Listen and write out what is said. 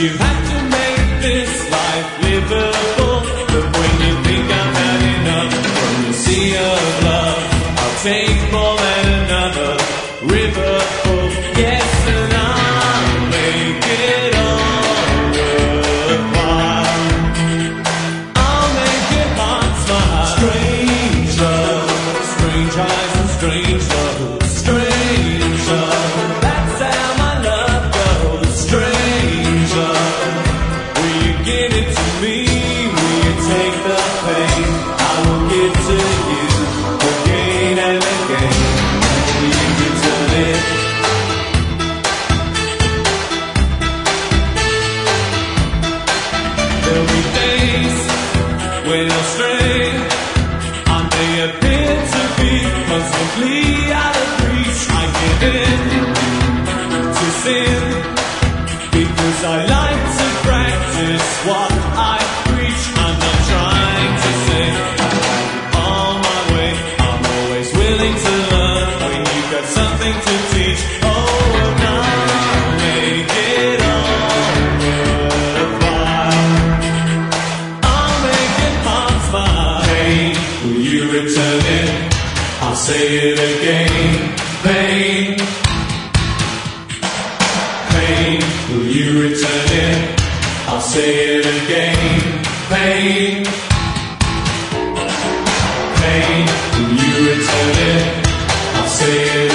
You have to make this life livable. But when you think I've had enough from the sea of love, I'll take more than another river full. Yes, and I'll make it all worthwhile. I'll make your heart smile. Strange love, strange eyes and strange love, strange love. That's how my love goes. Strange love. Will you give it to me? Will you take the pain? I will give to you again and again. Will you return it? There'll be days when I'll stray. I may appear to be constantly out of reach. I give in to sin because I like to practice what I preach. I'm not trying to say I'm on my way. I'm always willing to learn when you've got something to teach. Oh, and I'll make it all worthwhile. I'll make it hard smile. Pain, will you return it? I'll say it again. Pain, pain, will you return it? I'll say it again. Pain, pain, will you return it? I'll say it